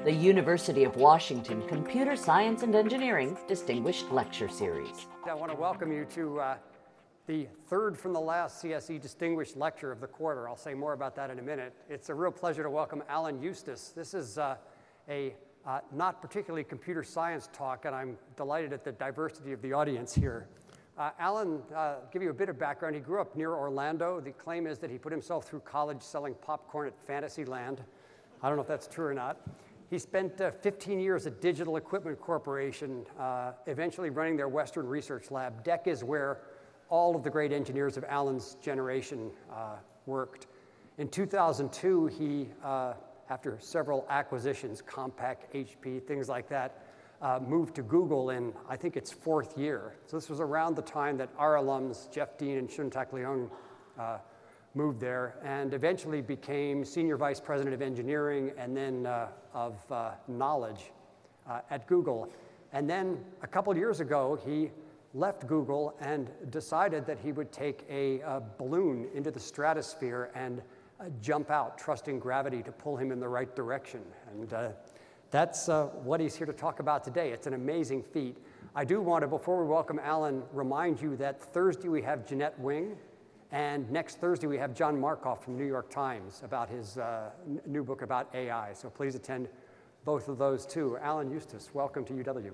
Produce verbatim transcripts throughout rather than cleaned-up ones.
the University of Washington Computer Science and Engineering Distinguished Lecture Series. I want to welcome you to uh, the third from the last C S E Distinguished Lecture of the quarter. I'll say more about that in a minute. It's a real pleasure to welcome Alan Eustace. This is uh, a uh, not particularly computer science talk, and I'm delighted at the diversity of the audience here. Uh, Alan, uh, give you a bit of background. He grew up near Orlando. The claim is that he put himself through college selling popcorn at Fantasyland. I don't know if that's true or not. He spent uh, fifteen years at Digital Equipment Corporation, uh, eventually running their Western Research Lab. D E C is where all of the great engineers of Alan's generation uh, worked. In two thousand two, he, uh, after several acquisitions, Compaq, H P, things like that, uh, moved to Google in, I think, its fourth year. So this was around the time that our alums, Jeff Dean and Shun-Tak Leung, uh, moved there, and eventually became Senior Vice President of Engineering and then uh, of uh, Knowledge uh, at Google. And then a couple of years ago, he left Google and decided that he would take a, a balloon into the stratosphere and uh, jump out, trusting gravity to pull him in the right direction. And uh, that's uh, what he's here to talk about today. It's an amazing feat. I do want to, before we welcome Alan, remind you that Thursday we have Jeanette Wing, and next Thursday we have John Markoff from New York Times about his uh, n- new book about A I. So please attend both of those too. Alan Eustace, welcome to U W.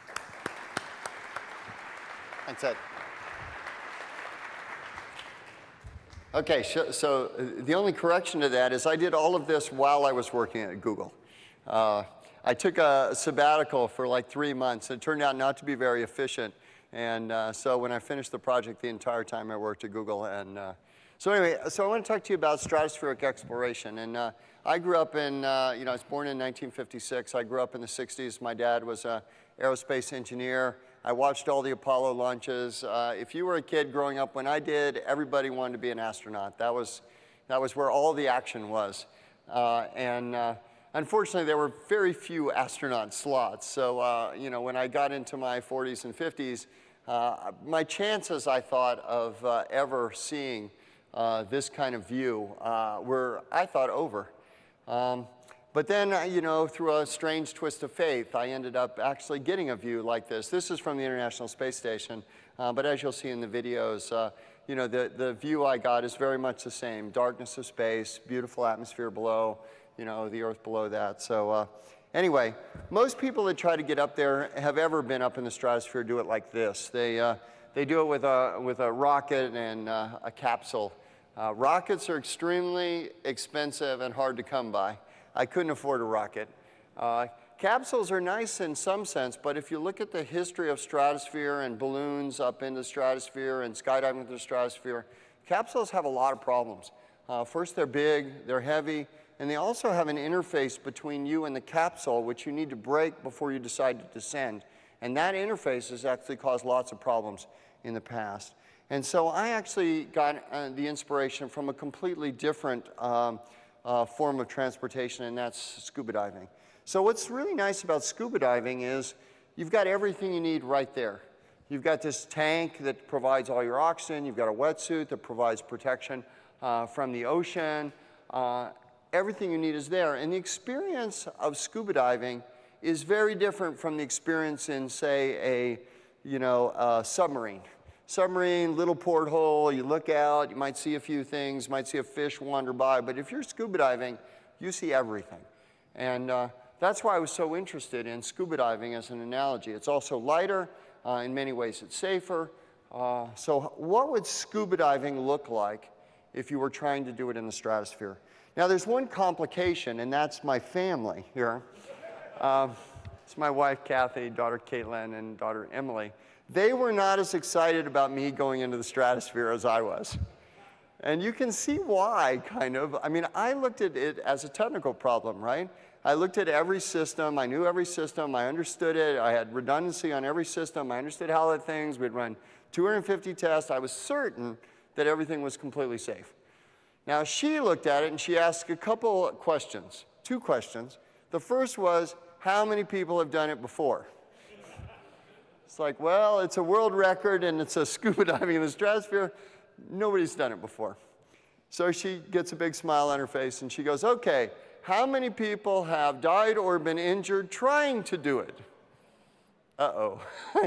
Thanks, Ed. Okay, so, so the only correction to that is I did all of this while I was working at Google. Uh, I took a sabbatical for like three months. It turned out not to be very efficient. And uh, so when I finished the project, the entire time I worked at Google. And uh, so anyway, so I want to talk to you about stratospheric exploration. And uh, I grew up in, uh, you know, I was born in nineteen fifty-six. I grew up in the sixties. My dad was an aerospace engineer. I watched all the Apollo launches. Uh, if you were a kid growing up when I did, everybody wanted to be an astronaut. That was, that was where all the action was. Uh, and uh, unfortunately, there were very few astronaut slots. So, uh, you know, when I got into my forties and fifties, uh, my chances, I thought, of uh, ever seeing uh, this kind of view uh, were, I thought, over. Um, But then, uh, you know, through a strange twist of fate, I ended up actually getting a view like this. This is from the International Space Station, uh, but as you'll see in the videos, uh, you know, the, the view I got is very much the same. Darkness of space, beautiful atmosphere below, you know, the Earth below that. So uh, anyway, most people that try to get up there have ever been up in the stratosphere do it like this. They, uh, they do it with a, with a rocket and uh, a capsule. Uh, rockets are extremely expensive and hard to come by. I couldn't afford a rocket. Uh, capsules are nice in some sense, but if you look at the history of stratosphere and balloons up in the stratosphere and skydiving into the stratosphere, capsules have a lot of problems. Uh, first, they're big, they're heavy, and they also have an interface between you and the capsule, which you need to break before you decide to descend. And that interface has actually caused lots of problems in the past. And so I actually got uh, the inspiration from a completely different um, Uh, form of transportation, and that's scuba diving. So what's really nice about scuba diving is you've got everything you need right there. You've got this tank that provides all your oxygen. You've got a wetsuit that provides protection uh, from the ocean. Uh, everything you need is there. And the experience of scuba diving is very different from the experience in, say, a you know, a submarine. Submarine, little porthole, you look out, you might see a few things, might see a fish wander by, but if you're scuba diving, you see everything. And uh, that's why I was so interested in scuba diving as an analogy. It's also lighter, uh, in many ways it's safer. Uh, so what would scuba diving look like if you were trying to do it in the stratosphere? Now there's one complication, and that's my family here. Uh, it's my wife, Kathy, daughter Caitlin, and daughter Emily. They were not as excited about me going into the stratosphere as I was. And you can see why, kind of. I mean, I looked at it as a technical problem, right? I looked at every system. I knew every system. I understood it. I had redundancy on every system. I understood how that things. We'd run two hundred fifty tests. I was certain that everything was completely safe. Now, she looked at it, and she asked a couple questions, two questions. The first was, how many people have done it before? It's like, well, it's a world record, and it's a scuba diving in the stratosphere. Nobody's done it before. So she gets a big smile on her face, and she goes, okay, how many people have died or been injured trying to do it? Uh-oh.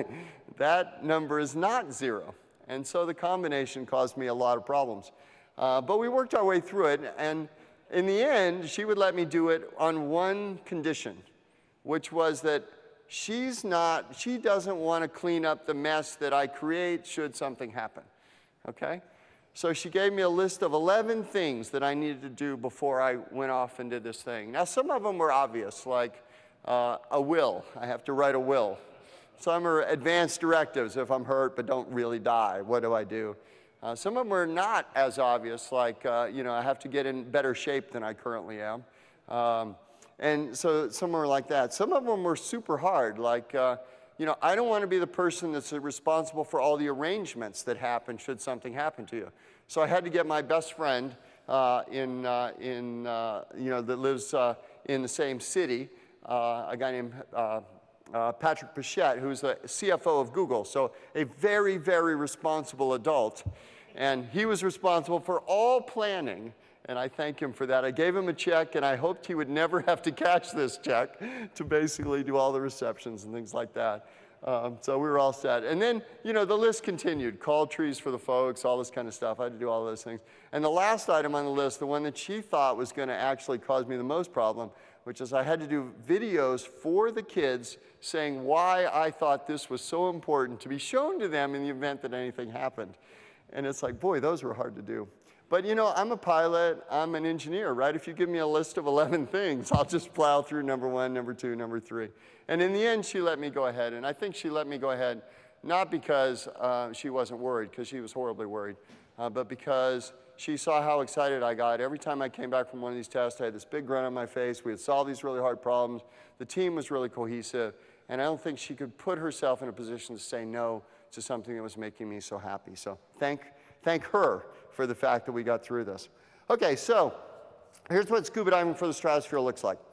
That number is not zero. And so the combination caused me a lot of problems. Uh, but we worked our way through it, and in the end, she would let me do it on one condition, which was that she's not, she doesn't want to clean up the mess that I create should something happen, okay? So she gave me a list of eleven things that I needed to do before I went off and did this thing. Now, some of them were obvious, like uh, a will. I have to write a will. Some are advanced directives. If I'm hurt but don't really die, what do I do? Uh, some of them are not as obvious, like, uh, you know, I have to get in better shape than I currently am. Um, and so some are like that. Some of them were super hard, like, uh, you know, I don't want to be the person that's responsible for all the arrangements that happen should something happen to you. So I had to get my best friend uh, in, uh, in uh, you know, that lives uh, in the same city, uh, a guy named uh, uh, Patrick Pichette, who's the C F O of Google, so a very, very responsible adult. And he was responsible for all planning, and I thank him for that. I gave him a check, and I hoped he would never have to catch this check to basically do all the receptions and things like that. Um, so we were all set. And then, you know, the list continued. Call trees for the folks, all this kind of stuff. I had to do all those things. And the last item on the list, the one that she thought was going to actually cause me the most problem, which is I had to do videos for the kids saying why I thought this was so important to be shown to them in the event that anything happened. And it's like, boy, those were hard to do. But you know, I'm a pilot, I'm an engineer, right? If you give me a list of eleven things, I'll just plow through number one, number two, number three. And in the end, she let me go ahead. And I think she let me go ahead not because uh, she wasn't worried, because she was horribly worried, uh, but because she saw how excited I got. Every time I came back from one of these tests, I had this big grin on my face. We had solved these really hard problems. The team was really cohesive. And I don't think she could put herself in a position to say no to something that was making me so happy. So thank, thank her for the fact that we got through this. Okay, so here's what scuba diving for the stratosphere looks like.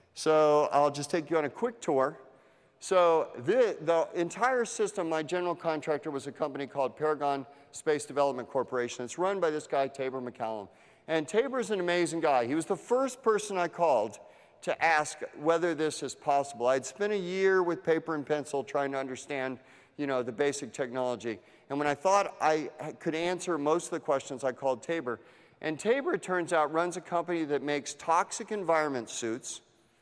So I'll just take you on a quick tour. So the, the entire system, my general contractor was a company called Paragon Space Development Corporation. It's run by this guy, Tabor McCallum. And Tabor's an amazing guy. He was the first person I called to ask whether this is possible. I'd spent a year with paper and pencil trying to understand, you know, the basic technology. And when I thought I could answer most of the questions, I called Tabor. And Tabor, it turns out, runs a company that makes toxic environment suits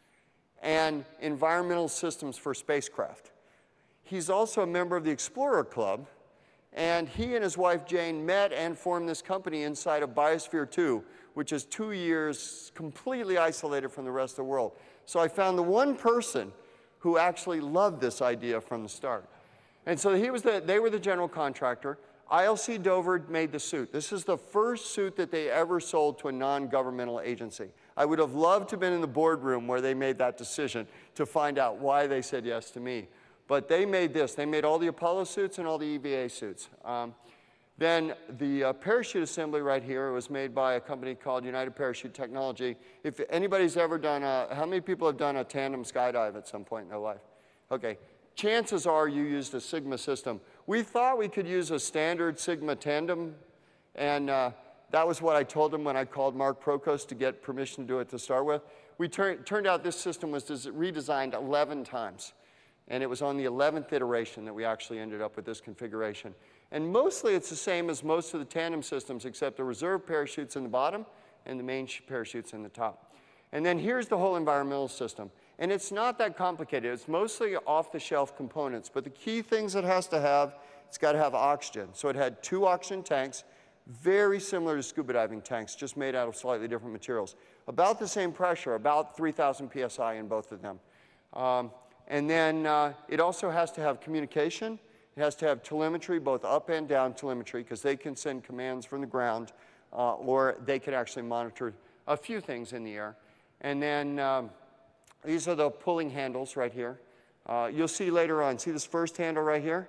and environmental systems for spacecraft. He's also a member of the Explorer Club, and he and his wife Jane met and formed this company inside of Biosphere two, which is two years completely isolated from the rest of the world. So I found the one person who actually loved this idea from the start. And so he was the, they were the general contractor. I L C Dover made the suit. This is the first suit that they ever sold to a non-governmental agency. I would have loved to have been in the boardroom where they made that decision to find out why they said yes to me. But they made this. They made all the Apollo suits and all the E V A suits. Um, then the uh, parachute assembly right here was made by a company called United Parachute Technology. If anybody's ever done a, how many people have done a tandem skydive at some point in their life? Okay. Chances are you used a Sigma system. We thought we could use a standard Sigma tandem, and uh, that was what I told them when I called Mark Prokos to get permission to do it to start with. We tur turned out this system was redesigned eleven times, and it was on the eleventh iteration that we actually ended up with this configuration. And mostly it's the same as most of the tandem systems, except the reserve parachutes in the bottom and the main parachutes in the top. And then here's the whole environmental system. And it's not that complicated. It's mostly off-the-shelf components. But the key things it has to have, it's got to have oxygen. So it had two oxygen tanks, very similar to scuba diving tanks, just made out of slightly different materials. About the same pressure, about three thousand P S I in both of them. Um, and then uh, it also has to have communication. It has to have telemetry, both up and down telemetry, because they can send commands from the ground, uh, or they can actually monitor a few things in the air. And then um, these are the pulling handles right here. Uh, you'll see later on, see this first handle right here?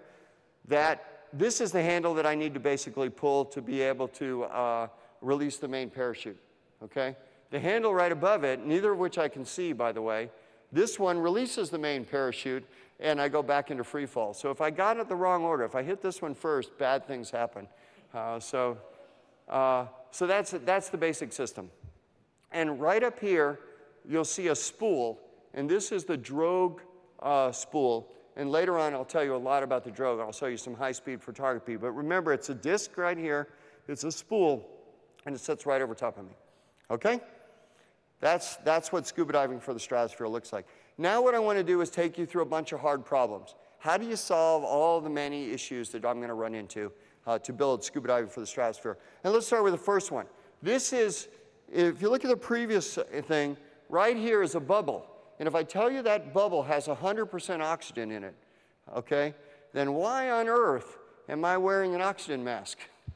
That this is the handle that I need to basically pull to be able to uh, release the main parachute, okay? The handle right above it, neither of which I can see, by the way, this one releases the main parachute, and I go back into free fall. So if I got it the wrong order, if I hit this one first, bad things happen. Uh, so Uh, so that's, that's the basic system. And right up here, you'll see a spool, and this is the drogue uh, spool. And later on, I'll tell you a lot about the drogue. I'll show you some high-speed photography. But remember, it's a disc right here. It's a spool, and it sits right over top of me. Okay? That's, that's what scuba diving for the stratosphere looks like. Now what I want to do is take you through a bunch of hard problems. How do you solve all the many issues that I'm going to run into uh, to build scuba diving for the stratosphere? And let's start with the first one. This is, if you look at the previous thing, right here is a bubble. And if I tell you that bubble has one hundred percent oxygen in it, okay, then why on earth am I wearing an oxygen mask?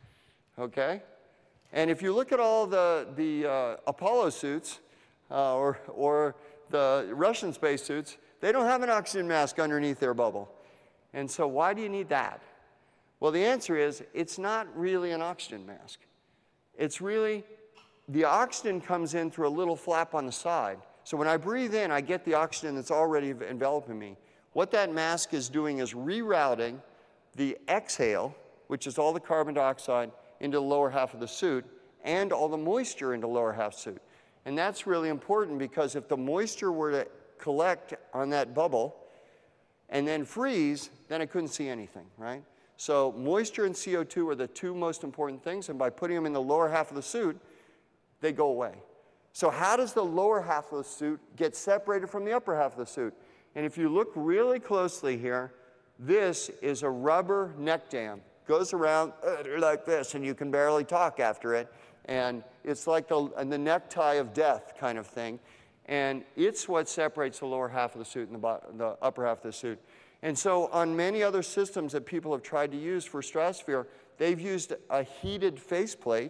Okay? And if you look at all the, the uh, Apollo suits uh, or, or the Russian spacesuits, they don't have an oxygen mask underneath their bubble. And so why do you need that? Well, the answer is it's not really an oxygen mask. It's really, the oxygen comes in through a little flap on the side. So when I breathe in, I get the oxygen that's already enveloping me. What that mask is doing is rerouting the exhale, which is all the carbon dioxide, into the lower half of the suit, and all the moisture into the lower half suit. And that's really important because if the moisture were to collect on that bubble and then freeze, then I couldn't see anything, right? So moisture and C O two are the two most important things, and by putting them in the lower half of the suit, they go away. So how does the lower half of the suit get separated from the upper half of the suit? And if you look really closely here, this is a rubber neck dam. Goes around uh, like this, and you can barely talk after it. And it's like the, the necktie of death kind of thing. And it's what separates the lower half of the suit and the, bottom, the upper half of the suit. And so on many other systems that people have tried to use for stratosphere, they've used a heated faceplate,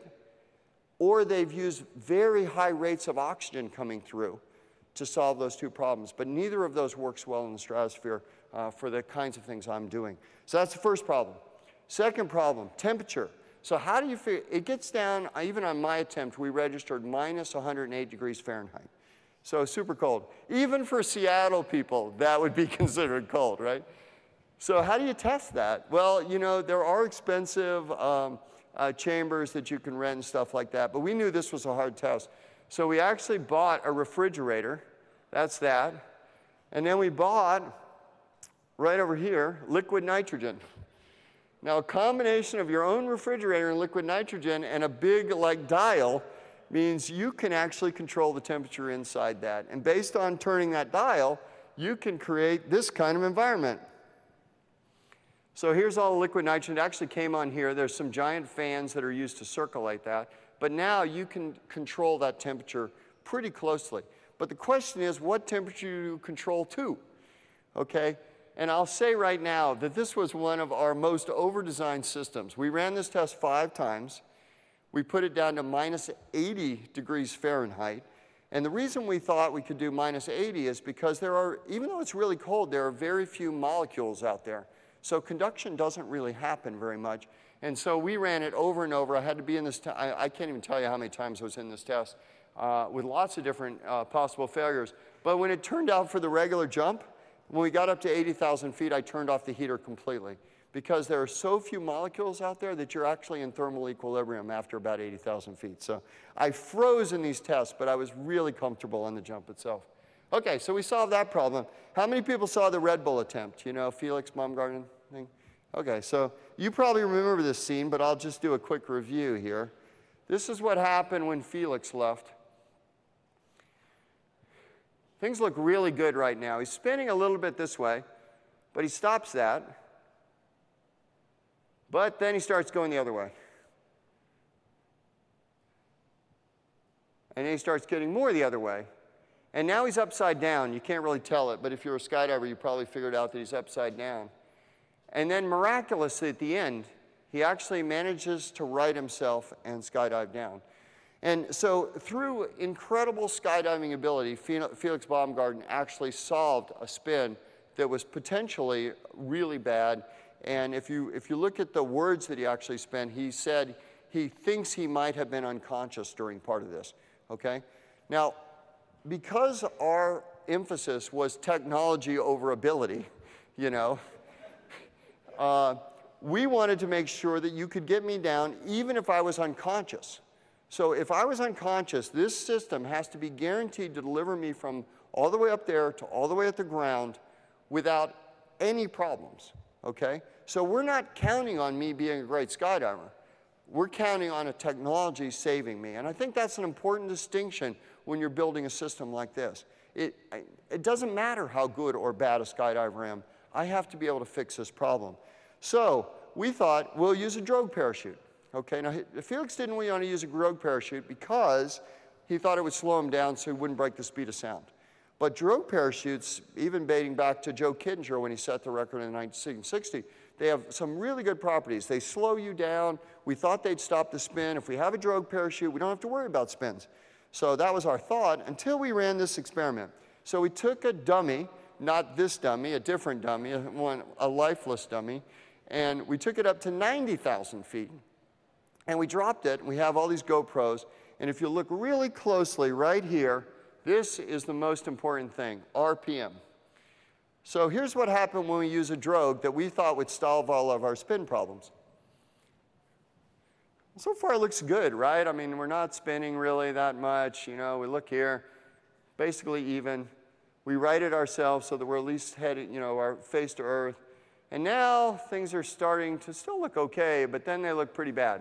or they've used very high rates of oxygen coming through to solve those two problems. But neither of those works well in the stratosphere uh, for the kinds of things I'm doing. So that's the first problem. Second problem, temperature. So how do you figure, it gets down, even on my attempt, we registered minus one hundred eight degrees Fahrenheit. So super cold. Even for Seattle people, that would be considered cold, right? So how do you test that? Well, you know, there are expensive um, uh, chambers that you can rent and stuff like that, but we knew this was a hard test. So we actually bought a refrigerator, that's that, and then we bought, right over here, liquid nitrogen. Now, a combination of your own refrigerator and liquid nitrogen and a big, like, dial means you can actually control the temperature inside that. And based on turning that dial, you can create this kind of environment. So here's all the liquid nitrogen. It actually came on here. There's some giant fans that are used to circulate that. But now you can control that temperature pretty closely. But the question is, what temperature do you control to? Okay? And I'll say right now that this was one of our most over-designed systems. We ran this test five times. We put it down to minus eighty degrees Fahrenheit. And the reason we thought we could do minus eighty is because there are, even though it's really cold, there are very few molecules out there. So conduction doesn't really happen very much. And so we ran it over and over. I had to be in this, t I, I can't even tell you how many times I was in this test uh, with lots of different uh, possible failures. But when it turned out for the regular jump, when we got up to eighty thousand feet, I turned off the heater completely because there are so few molecules out there that you're actually in thermal equilibrium after about eighty thousand feet. So I froze in these tests, but I was really comfortable on the jump itself. Okay, so we solved that problem. How many people saw the Red Bull attempt? You know, Felix Baumgarten thing? Okay, so you probably remember this scene, but I'll just do a quick review here. This is what happened when Felix left. Things look really good right now. He's spinning a little bit this way, but he stops that. But then he starts going the other way. And then he starts getting more the other way. And now he's upside down. You can't really tell it, but if you're a skydiver, you probably figured out that he's upside down. And then miraculously at the end, he actually manages to right himself and skydive down. And so through incredible skydiving ability, Felix Baumgarten actually solved a spin that was potentially really bad. And if you, if you look at the words that he actually spent, he said he thinks he might have been unconscious during part of this, okay? Now, because our emphasis was technology over ability, you know, uh, we wanted to make sure that you could get me down even if I was unconscious. So if I was unconscious, this system has to be guaranteed to deliver me from all the way up there to all the way at the ground without any problems, okay? So we're not counting on me being a great skydiver. We're counting on a technology saving me. And I think that's an important distinction when you're building a system like this. It, it doesn't matter how good or bad a skydiver I am. I have to be able to fix this problem. So we thought, we'll use a drogue parachute. Okay, now Felix didn't want to use a drogue parachute because he thought it would slow him down so he wouldn't break the speed of sound. But drogue parachutes, even dating back to Joe Kittinger when he set the record in nineteen sixty, they have some really good properties. They slow you down. We thought they'd stop the spin. If we have a drogue parachute, we don't have to worry about spins. So that was our thought until we ran this experiment. So we took a dummy, not this dummy, a different dummy, a, one, a lifeless dummy, and we took it up to ninety thousand feet. And we dropped it, and we have all these GoPros, and if you look really closely right here, this is the most important thing, R P M. So here's what happened when we use a drogue that we thought would solve all of our spin problems. So far it looks good, right? I mean, we're not spinning really that much, you know, we look here, basically even. We right it ourselves so that we're at least headed, you know, our face to earth. And now things are starting to still look okay, but then they look pretty bad.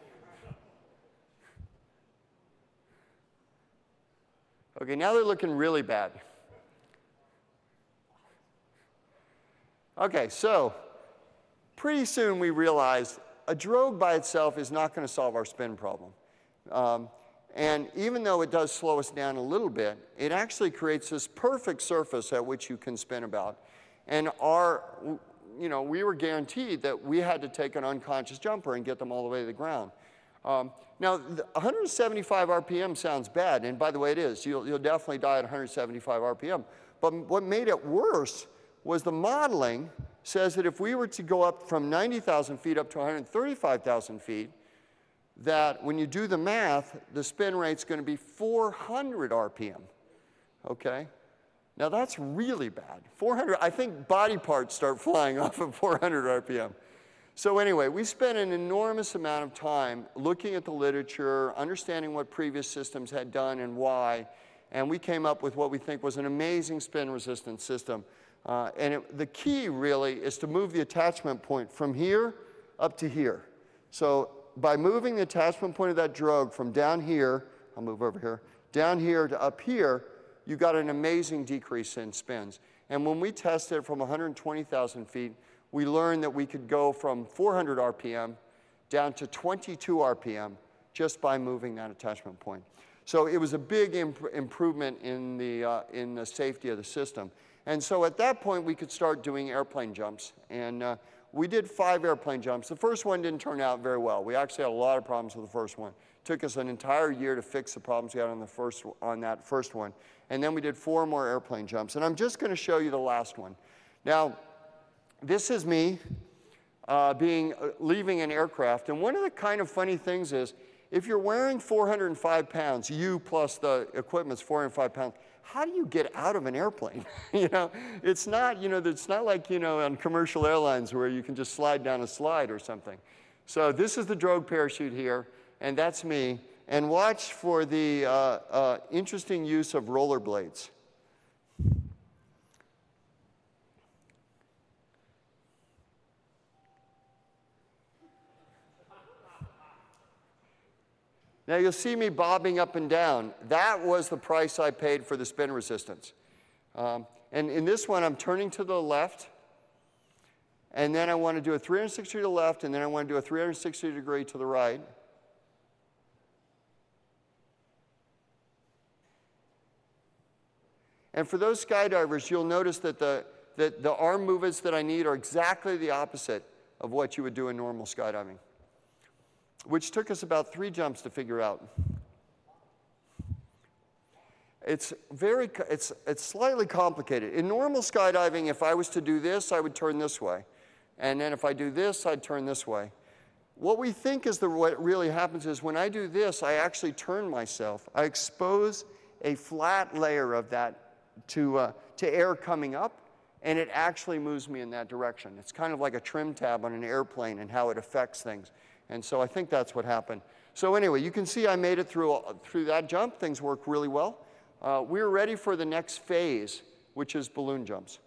Okay, now they're looking really bad. Okay, so pretty soon we realized a drogue by itself is not going to solve our spin problem. Um, and even though it does slow us down a little bit, it actually creates this perfect surface at which you can spin about. And our, you know, we were guaranteed that we had to take an unconscious jumper and get them all the way to the ground. Um, now, one hundred seventy-five R P M sounds bad, and by the way, it is. You'll, you'll definitely die at one hundred seventy-five R P M. But what made it worse was the modeling says that if we were to go up from ninety thousand feet up to one hundred thirty-five thousand feet, that when you do the math, the spin rate's going to be four hundred R P M, okay? Now, that's really bad. four hundred, I think body parts start flying off at four hundred R P M. So anyway, we spent an enormous amount of time looking at the literature, understanding what previous systems had done and why, and we came up with what we think was an amazing spin-resistant system. Uh, and it, the key, really, is to move the attachment point from here up to here. So by moving the attachment point of that drogue from down here, I'll move over here, down here to up here, you got an amazing decrease in spins. And when we tested from one hundred twenty thousand feet, we learned that we could go from four hundred R P M down to twenty-two R P M just by moving that attachment point. So it was a big imp improvement in the, uh, in the safety of the system. And so at that point, we could start doing airplane jumps. And uh, we did five airplane jumps. The first one didn't turn out very well. We actually had a lot of problems with the first one. It took us an entire year to fix the problems we had on, the first, on that first one. And then we did four more airplane jumps. And I'm just going to show you the last one. Now, this is me uh, being, uh, leaving an aircraft. And one of the kind of funny things is, if you're wearing four hundred five pounds, you plus the equipment's four hundred five pounds, how do you get out of an airplane? you know, it's not, you know, it's not like, you know, on commercial airlines where you can just slide down a slide or something. So this is the drogue parachute here, and that's me. And watch for the uh, uh, interesting use of rollerblades. Now you'll see me bobbing up and down. That was the price I paid for the spin resistance. Um, and in this one, I'm turning to the left, and then I want to do a three hundred sixty to the left, and then I want to do a three hundred sixty degree to the right. And for those skydivers, you'll notice that the, that the arm movements that I need are exactly the opposite of what you would do in normal skydiving, which took us about three jumps to figure out. It's very, it's, it's slightly complicated. In normal skydiving, if I was to do this, I would turn this way. And then if I do this, I'd turn this way. What we think is the, what really happens is when I do this, I actually turn myself. I expose a flat layer of that to, uh, to air coming up, and it actually moves me in that direction. It's kind of like a trim tab on an airplane and how it affects things. And so I think that's what happened. So anyway, you can see I made it through, through that jump. Things worked really well. Uh, we're ready for the next phase, which is balloon jumps.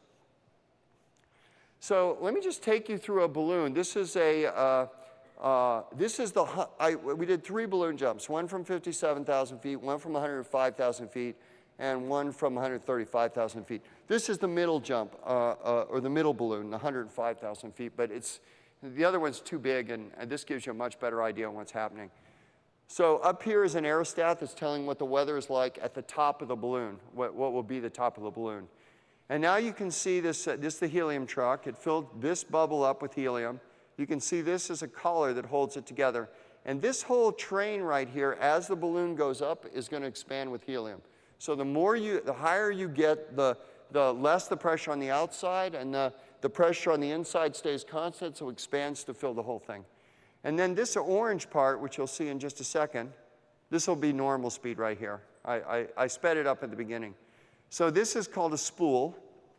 So let me just take you through a balloon. This is a, uh, uh, this is the, I, we did three balloon jumps, one from fifty-seven thousand feet, one from one hundred five thousand feet, and one from one hundred thirty-five thousand feet. This is the middle jump, uh, uh, or the middle balloon, the one hundred five thousand feet, but it's, the other one's too big, and, and this gives you a much better idea on what's happening. So up here is an aerostat that's telling what the weather is like at the top of the balloon, what, what will be the top of the balloon. And now you can see this, uh, this is the helium truck. It filled this bubble up with helium. You can see this is a collar that holds it together. And this whole train right here, as the balloon goes up, is going to expand with helium. So the more you, the higher you get, the, the less the pressure on the outside, and the, the pressure on the inside stays constant, so it expands to fill the whole thing. And then this orange part, which you'll see in just a second, this will be normal speed right here. I, I, I sped it up at the beginning. So this is called a spool.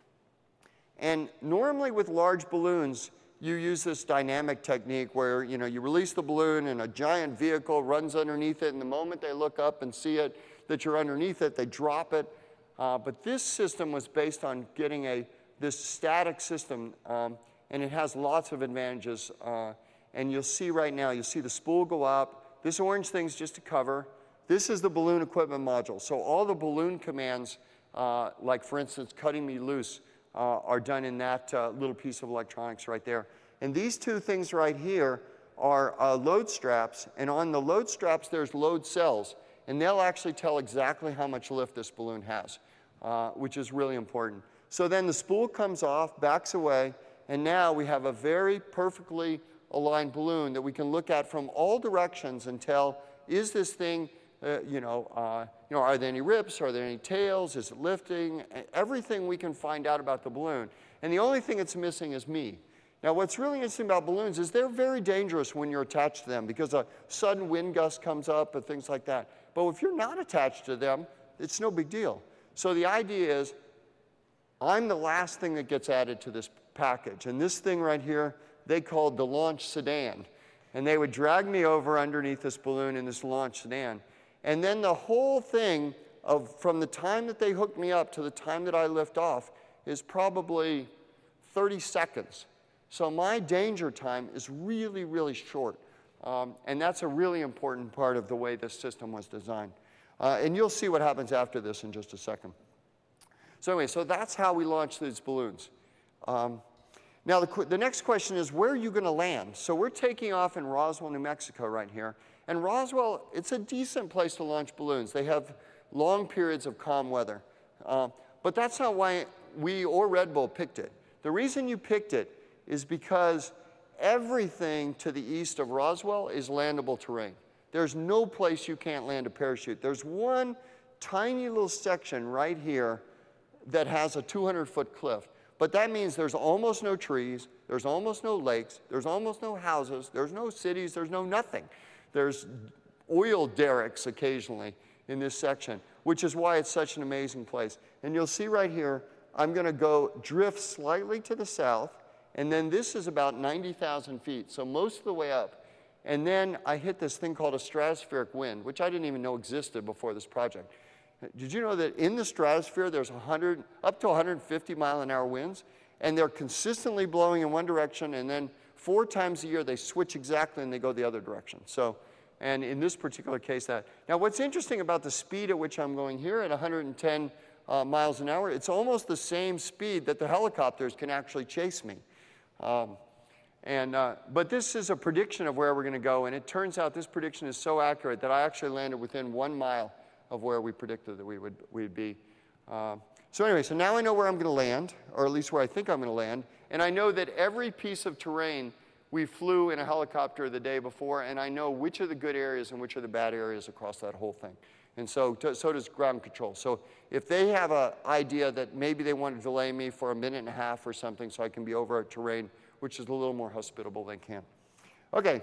And normally with large balloons, you use this dynamic technique where, you know, you release the balloon and a giant vehicle runs underneath it, and the moment they look up and see it, that you're underneath it, they drop it. Uh, but this system was based on getting a, this static system, um, and it has lots of advantages. Uh, and you'll see right now, you'll see the spool go up. This orange thing's just a cover. This is the balloon equipment module. So all the balloon commands, uh, like for instance, cutting me loose, uh, are done in that uh, little piece of electronics right there. And these two things right here are uh, load straps, and on the load straps there's load cells, and they'll actually tell exactly how much lift this balloon has, uh, which is really important. So then the spool comes off, backs away, and now we have a very perfectly aligned balloon that we can look at from all directions and tell, is this thing, uh, you know, uh, you know, are there any rips, are there any tails, is it lifting, everything we can find out about the balloon. And the only thing it's missing is me. Now what's really interesting about balloons is they're very dangerous when you're attached to them because a sudden wind gust comes up and things like that. But if you're not attached to them, it's no big deal. So the idea is, I'm the last thing that gets added to this package. And this thing right here, they called the launch sedan. And they would drag me over underneath this balloon in this launch sedan. And then the whole thing, of from the time that they hooked me up to the time that I lift off, is probably thirty seconds. So my danger time is really, really short. Um, and that's a really important part of the way this system was designed. Uh, and you'll see what happens after this in just a second. So anyway, so that's how we launch these balloons. Um, now the, the next question is, where are you going to land? So we're taking off in Roswell, New Mexico right here. And Roswell, it's a decent place to launch balloons. They have long periods of calm weather. Uh, but that's not why we or Red Bull picked it. The reason you picked it is because everything to the east of Roswell is landable terrain. There's no place you can't land a parachute. There's one tiny little section right here that has a two hundred foot cliff. But that means there's almost no trees, there's almost no lakes, there's almost no houses, there's no cities, there's no nothing. There's oil derricks occasionally in this section, which is why it's such an amazing place. And you'll see right here, I'm going to go drift slightly to the south, and then this is about ninety thousand feet, so most of the way up. And then I hit this thing called a stratospheric wind, which I didn't even know existed before this project. Did you know that in the stratosphere there's one hundred, up to one hundred fifty mile an hour winds, and they're consistently blowing in one direction, and then four times a year they switch exactly and they go the other direction. So, and in this particular case that. Now what's interesting about the speed at which I'm going here at one hundred ten uh, miles an hour, it's almost the same speed that the helicopters can actually chase me. Um, and, uh, but this is a prediction of where we're going to go, and it turns out this prediction is so accurate that I actually landed within one mile of where we predicted that we would we'd be. Uh, so anyway, so now I know where I'm going to land, or at least where I think I'm going to land, and I know that every piece of terrain we flew in a helicopter the day before, and I know which are the good areas and which are the bad areas across that whole thing. And so, so does ground control. So if they have an idea that maybe they want to delay me for a minute and a half or something so I can be over a terrain which is a little more hospitable, they can. Okay,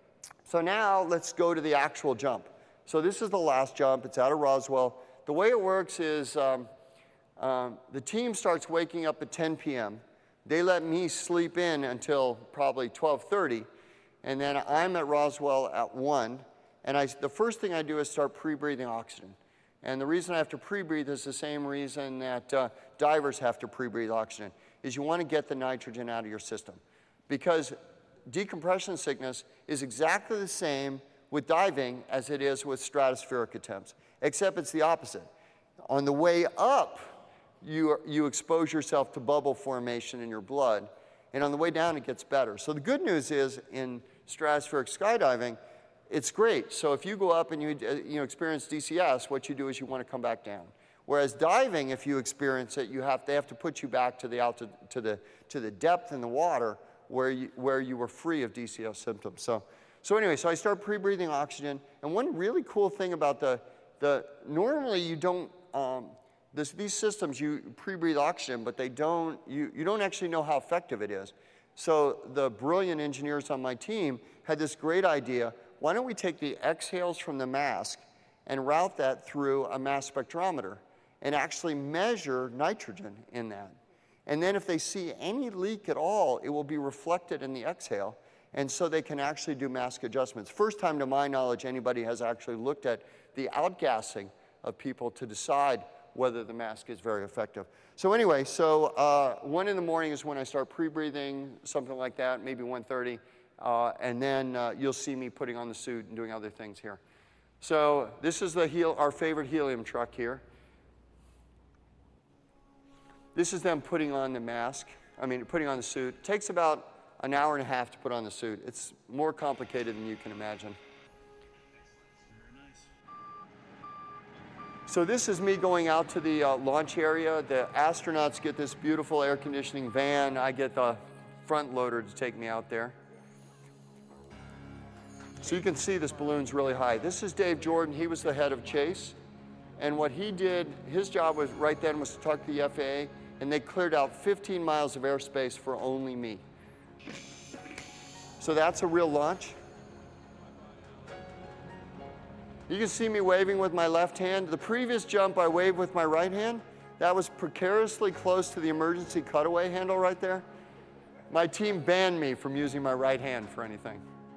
so now let's go to the actual jump. So this is the last jump. It's out of Roswell. The way it works is um, Um, the team starts waking up at ten p m They let me sleep in until probably twelve thirty, and then I'm at Roswell at one, and I, the first thing I do is start pre-breathing oxygen. And the reason I have to pre-breathe is the same reason that uh, divers have to pre-breathe oxygen, is you want to get the nitrogen out of your system. Because decompression sickness is exactly the same with diving as it is with stratospheric attempts, except it's the opposite. On the way up, you, you expose yourself to bubble formation in your blood, and on the way down, it gets better. So the good news is, in stratospheric skydiving, it's great. So if you go up and you, you know, experience D C S, what you do is you want to come back down. Whereas diving, if you experience it, you have, they have to put you back to the, altitude, to the, to the depth in the water where you, where you were free of D C S symptoms. So, so anyway, so I start pre-breathing oxygen. And one really cool thing about the, the normally you don't, um, this, these systems, you pre-breathe oxygen, but they don't, you, you don't actually know how effective it is. So the brilliant engineers on my team had this great idea. Why don't we take the exhales from the mask and route that through a mass spectrometer and actually measure nitrogen in that? And then if they see any leak at all, it will be reflected in the exhale, and so they can actually do mask adjustments. First time to my knowledge anybody has actually looked at the outgassing of people to decide whether the mask is very effective. So anyway, so uh, one in the morning is when I start pre-breathing, something like that, maybe one thirty. Uh, and then uh, you'll see me putting on the suit and doing other things here. So this is the hel our favorite helium truck here. This is them putting on the mask, I mean, putting on the suit. It takes about an hour and a half to put on the suit. It's more complicated than you can imagine. So this is me going out to the uh, launch area. The astronauts get this beautiful air conditioning van. I get the front loader to take me out there. So you can see this balloon's really high. This is Dave Jordan. He was the head of Chase. And what he did, his job was right then was to talk to the F A A, and they cleared out fifteen miles of airspace for only me. So that's a real launch. You can see me waving with my left hand. The previous jump I waved with my right hand. That was precariously close to the emergency cutaway handle right there. My team banned me from using my right hand for anything.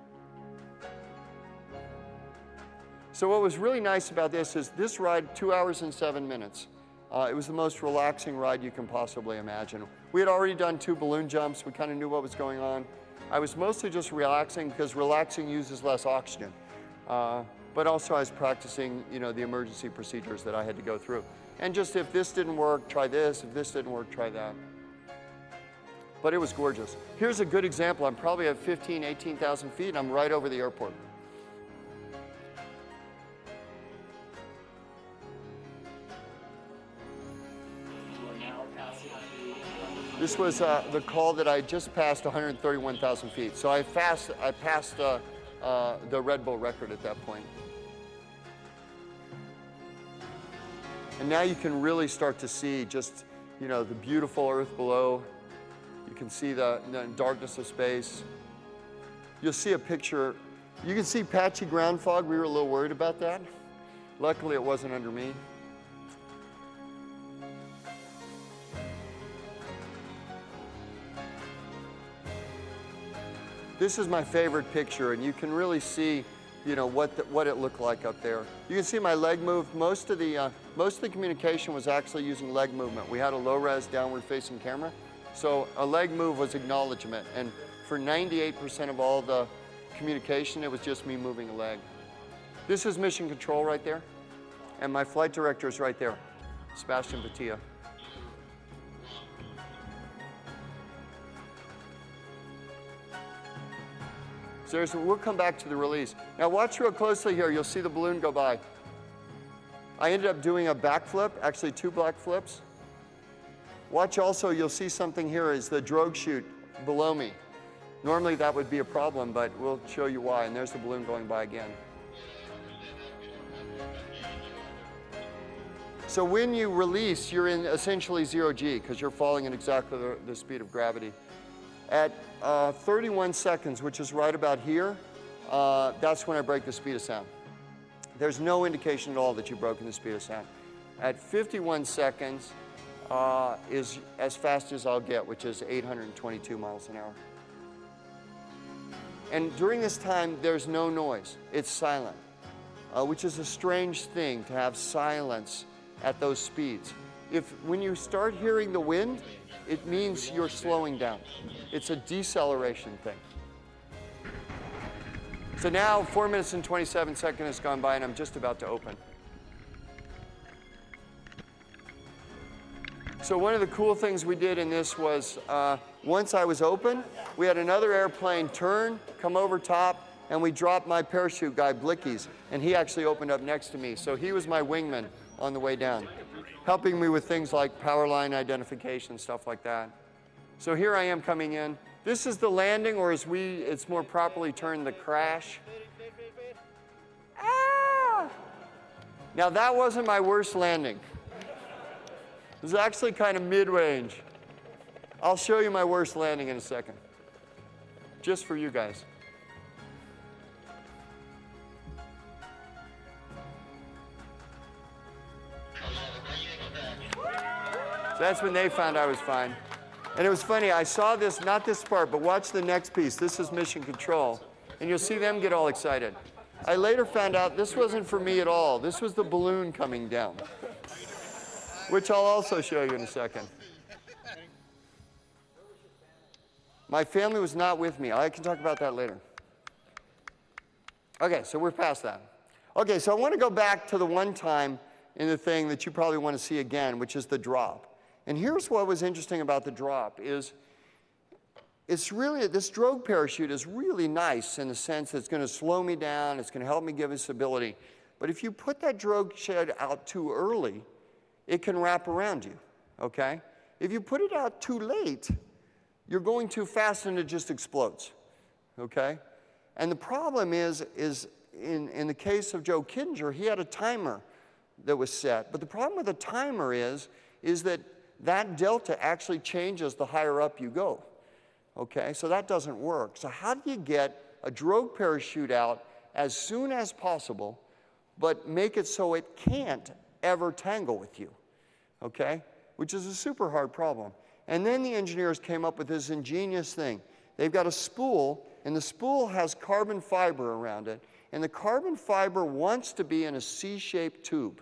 So what was really nice about this is this ride, two hours and seven minutes. Uh, it was the most relaxing ride you can possibly imagine. We had already done two balloon jumps. We kind of knew what was going on. I was mostly just relaxing because relaxing uses less oxygen. Uh, but also I was practicing, you know, the emergency procedures that I had to go through. And just if this didn't work, try this. If this didn't work, try that. But it was gorgeous. Here's a good example. I'm probably at fifteen, eighteen thousand feet, and I'm right over the airport. This was uh, the call that I just passed one hundred thirty-one thousand feet. So I, fast, I passed uh, uh, the Red Bull record at that point. And now you can really start to see just, you know, the beautiful Earth below. You can see the, the darkness of space. You'll see a picture. You can see patchy ground fog. We were a little worried about that. Luckily, it wasn't under me. This is my favorite picture, and you can really see, you know, what the, what it looked like up there. You can see my leg move. Most of the uh, most of the communication was actually using leg movement. We had a low-res downward-facing camera, so a leg move was acknowledgement. And for ninety-eight percent of all the communication, it was just me moving a leg. This is mission control right there, and my flight director is right there, Sebastian Patia. So we'll come back to the release. Now watch real closely here. You'll see the balloon go by. I ended up doing a backflip, actually two back flips. Watch also, you'll see something here is the drogue chute below me. Normally that would be a problem, but we'll show you why. And there's the balloon going by again. So when you release, you're in essentially zero G because you're falling at exactly the, the speed of gravity. At uh, thirty-one seconds, which is right about here, uh, that's when I break the speed of sound. There's no indication at all that you've broken the speed of sound. At fifty-one seconds, uh, is as fast as I'll get, which is eight hundred twenty-two miles an hour. And during this time, there's no noise. It's silent, uh, which is a strange thing to have silence at those speeds. If when you start hearing the wind, it means you're slowing down. It's a deceleration thing. So now four minutes and twenty-seven seconds has gone by and I'm just about to open. So one of the cool things we did in this was uh, once I was open, we had another airplane turn, come over top, and we dropped my parachute guy, Blickies, and he actually opened up next to me. So he was my wingman on the way down, helping me with things like power line identification, stuff like that. So here I am coming in. This is the landing, or as we, it's more properly termed, the crash. Ah! Now that wasn't my worst landing. It was actually kind of mid-range. I'll show you my worst landing in a second, just for you guys. So that's when they found I was fine. And it was funny, I saw this, not this part, but watch the next piece. This is mission control. And you'll see them get all excited. I later found out this wasn't for me at all. This was the balloon coming down, which I'll also show you in a second. My family was not with me. I can talk about that later. Okay, so we're past that. Okay, so I want to go back to the one time in the thing that you probably want to see again, which is the drop. And here's what was interesting about the drop is it's really, this drogue parachute is really nice in the sense that it's going to slow me down, it's going to help me give me stability. But if you put that drogue shed out too early, it can wrap around you, okay? If you put it out too late, you're going too fast and it just explodes, okay? And the problem is, is in, in the case of Joe Kittinger, he had a timer that was set. But the problem with a timer is, is that that delta actually changes the higher up you go, okay? So that doesn't work. So how do you get a drogue parachute out as soon as possible, but make it so it can't ever tangle with you, okay? Which is a super hard problem. And then the engineers came up with this ingenious thing. They've got a spool, and the spool has carbon fiber around it, and the carbon fiber wants to be in a C-shaped tube.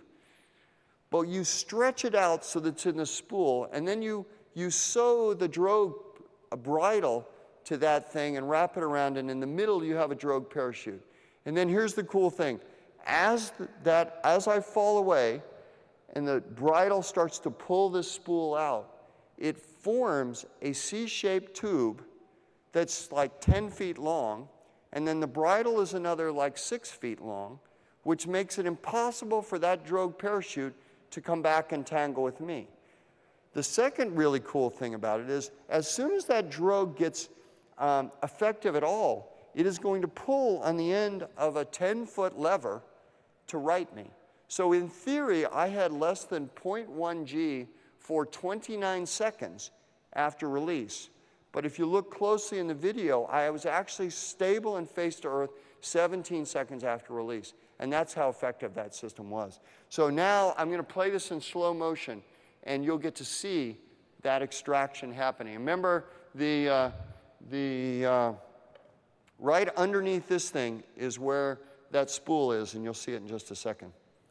But you stretch it out so that it's in the spool, and then you, you sew the drogue a bridle to that thing and wrap it around, and in the middle you have a drogue parachute. And then here's the cool thing. As, the, that, as I fall away and the bridle starts to pull this spool out, it forms a C-shaped tube that's like ten feet long, and then the bridle is another like six feet long, which makes it impossible for that drogue parachute to come back and tangle with me. The second really cool thing about it is, as soon as that drogue gets um, effective at all, it is going to pull on the end of a ten-foot lever to right me. So in theory, I had less than zero point one G for twenty-nine seconds after release. But if you look closely in the video, I was actually stable and face to earth seventeen seconds after release. And that's how effective that system was. So now I'm going to play this in slow motion, and you'll get to see that extraction happening. Remember, the, uh, the uh, right underneath this thing is where that spool is, and you'll see it in just a second.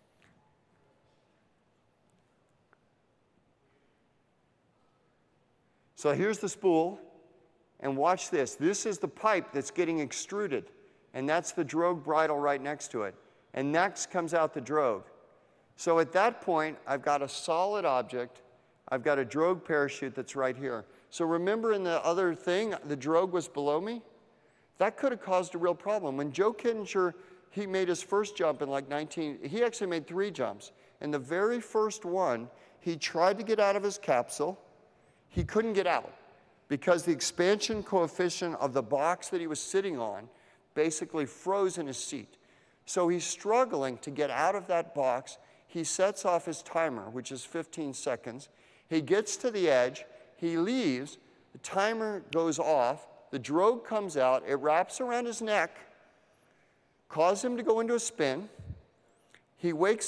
So here's the spool, and watch this. This is the pipe that's getting extruded, and that's the drogue bridle right next to it. And next comes out the drogue. So at that point, I've got a solid object. I've got a drogue parachute that's right here. So remember in the other thing, the drogue was below me? That could have caused a real problem. When Joe Kittinger, he made his first jump in like nineteen, he actually made three jumps. And the very first one, he tried to get out of his capsule. He couldn't get out because the expansion coefficient of the box that he was sitting on basically froze in his seat. So he's struggling to get out of that box. He sets off his timer, which is fifteen seconds. He gets to the edge. He leaves. The timer goes off. The drogue comes out. It wraps around his neck, causes him to go into a spin. He wakes up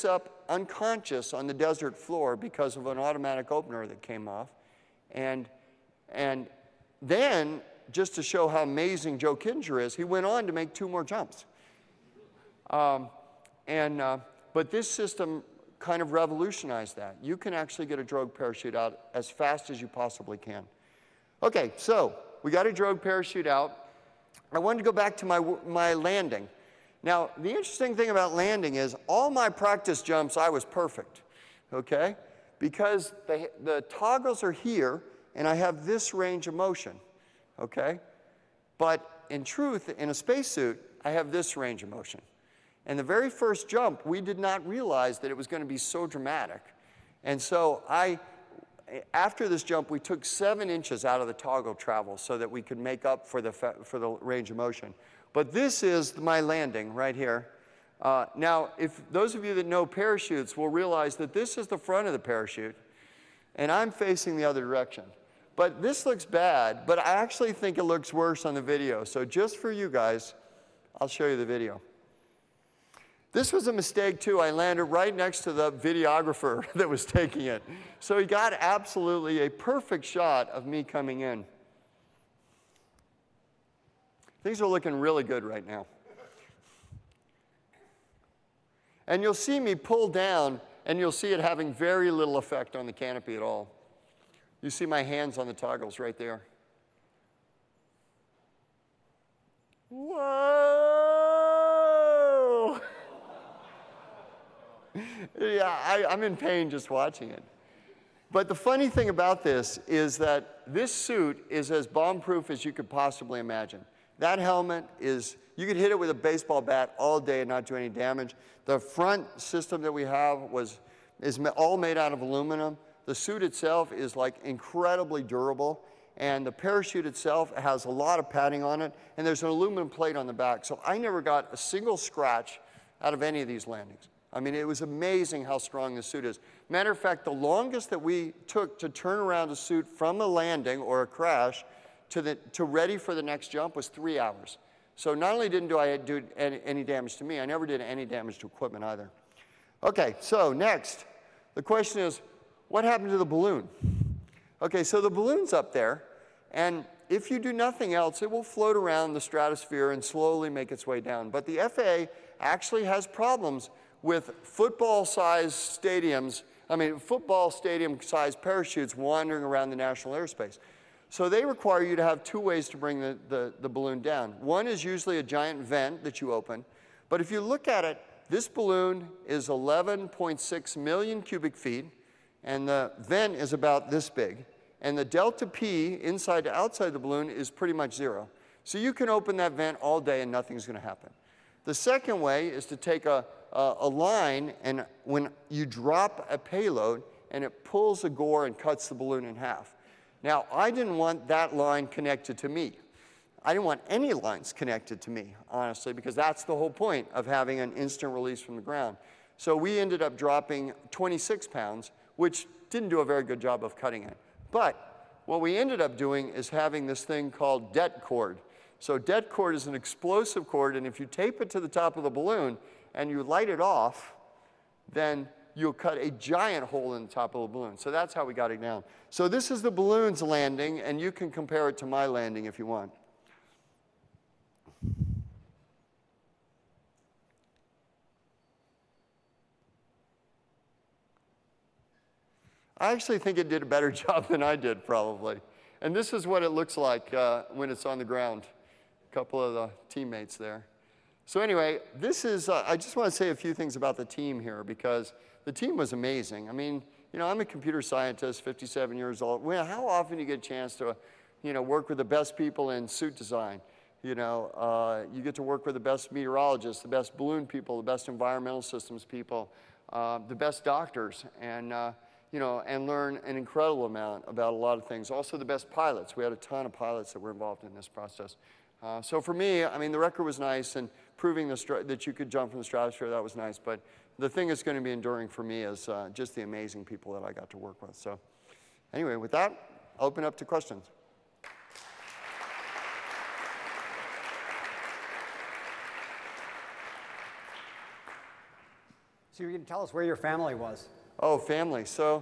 unconscious on the desert floor because of an automatic opener that came off. And, and then, just to show how amazing Joe Kittinger is, he went on to make two more jumps. Um, and, uh, but this system kind of revolutionized that. You can actually get a drogue parachute out as fast as you possibly can. Okay, so we got a drogue parachute out. I wanted to go back to my, my landing. Now, the interesting thing about landing is all my practice jumps, I was perfect, okay? Because the, the toggles are here, and I have this range of motion, okay? But in truth, in a spacesuit, I have this range of motion. And the very first jump, we did not realize that it was going to be so dramatic. And so I, after this jump, we took seven inches out of the toggle travel so that we could make up for the, for the range of motion. But this is my landing right here. Uh, now, if those of you that know parachutes will realize that this is the front of the parachute, and I'm facing the other direction. But this looks bad, but I actually think it looks worse on the video. So just for you guys, I'll show you the video. This was a mistake, too. I landed right next to the videographer that was taking it. So he got absolutely a perfect shot of me coming in. Things are looking really good right now. And you'll see me pull down, and you'll see it having very little effect on the canopy at all. You see my hands on the toggles right there. Whoa! Yeah, I, I'm in pain just watching it. But the funny thing about this is that this suit is as bomb-proof as you could possibly imagine. That helmet is, you could hit it with a baseball bat all day and not do any damage. The front system that we have was, is all made out of aluminum. The suit itself is like incredibly durable. And the parachute itself has a lot of padding on it. And there's an aluminum plate on the back. So I never got a single scratch out of any of these landings. I mean, it was amazing how strong the suit is. Matter of fact, the longest that we took to turn around a suit from a landing or a crash to, the, to ready for the next jump was three hours. So not only didn't do I do any, any damage to me, I never did any damage to equipment either. Okay, so next, the question is, what happened to the balloon? Okay, so the balloon's up there, and if you do nothing else, it will float around the stratosphere and slowly make its way down. But the F A A actually has problems with football-sized stadiums, I mean, football stadium-sized parachutes wandering around the national airspace. So they require you to have two ways to bring the, the, the balloon down. One is usually a giant vent that you open. But if you look at it, this balloon is eleven point six million cubic feet, and the vent is about this big. And the delta P inside to outside the balloon is pretty much zero. So you can open that vent all day and nothing's going to happen. The second way is to take a, a, a line, and when you drop a payload, and it pulls a gore and cuts the balloon in half. Now, I didn't want that line connected to me. I didn't want any lines connected to me, honestly, because that's the whole point of having an instant release from the ground. So we ended up dropping twenty-six pounds, which didn't do a very good job of cutting it. But what we ended up doing is having this thing called det cord. So det cord is an explosive cord, and if you tape it to the top of the balloon and you light it off, then you'll cut a giant hole in the top of the balloon. So that's how we got it down. So this is the balloon's landing, and you can compare it to my landing if you want. I actually think it did a better job than I did, probably. And this is what it looks like uh, when it's on the ground. A couple of the teammates there. So anyway, this is, uh, I just want to say a few things about the team here, because the team was amazing. I mean, you know, I'm a computer scientist, fifty-seven years old. Well, how often do you get a chance to, you know, work with the best people in suit design? You know, uh, you get to work with the best meteorologists, the best balloon people, the best environmental systems people, uh, the best doctors, and, uh, you know, and learn an incredible amount about a lot of things. Also the best pilots. We had a ton of pilots that were involved in this process. Uh, so for me, I mean, the record was nice, and proving the that you could jump from the stratosphere, that was nice. But the thing that's going to be enduring for me is uh, just the amazing people that I got to work with. So anyway, with that, I'll open up to questions. So you can tell us where your family was. Oh, family. So,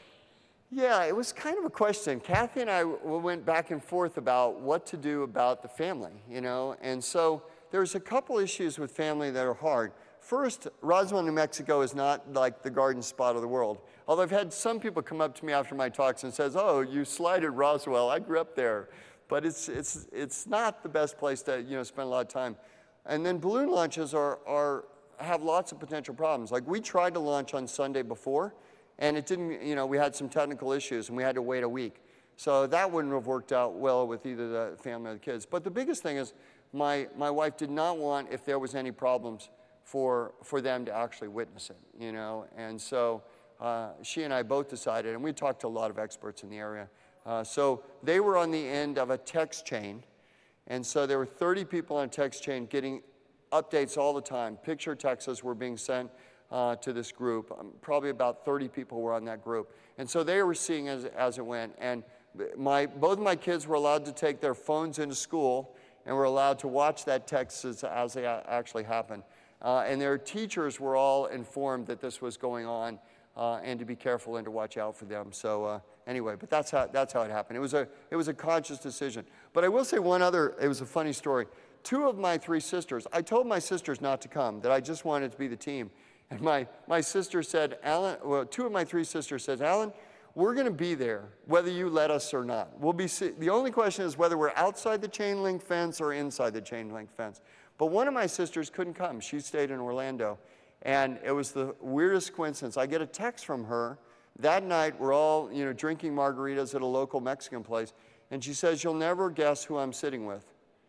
yeah, it was kind of a question. Kathy and I w- went back and forth about what to do about the family, you know, and so there's a couple issues with family that are hard. First, Roswell, New Mexico is not like the garden spot of the world. Although I've had some people come up to me after my talks and says, oh, you slighted Roswell, I grew up there. But it's, it's, it's not the best place to, you know, spend a lot of time. And then balloon launches are, are, have lots of potential problems. Like we tried to launch on Sunday before, and it didn't, you know, we had some technical issues and we had to wait a week. So that wouldn't have worked out well with either the family or the kids. But the biggest thing is my, my wife did not want, if there was any problems, for, for them to actually witness it, you know. And so uh, she and I both decided, and we talked to a lot of experts in the area. Uh, so they were on the end of a text chain. And so there were thirty people on a text chain getting updates all the time. Picture texts were being sent uh, to this group. Um, probably about thirty people were on that group. And so they were seeing as, as it went. And my, both of my kids were allowed to take their phones into school and were allowed to watch that text as, as they actually happened. Uh, and their teachers were all informed that this was going on uh, and to be careful and to watch out for them. So uh, anyway, but that's how, that's how it happened. It was, a, it was a conscious decision. But I will say one other, it was a funny story. Two of my three sisters, I told my sisters not to come, that I just wanted to be the team. And my, my sister said, Alan, well, two of my three sisters said, Alan, we're going to be there whether you let us or not. We'll be, the only question is whether we're outside the chain link fence or inside the chain link fence. But one of my sisters couldn't come. She stayed in Orlando. And it was the weirdest coincidence. I get a text from her. That night, we're all, you know, drinking margaritas at a local Mexican place. And she says, you'll never guess who I'm sitting with.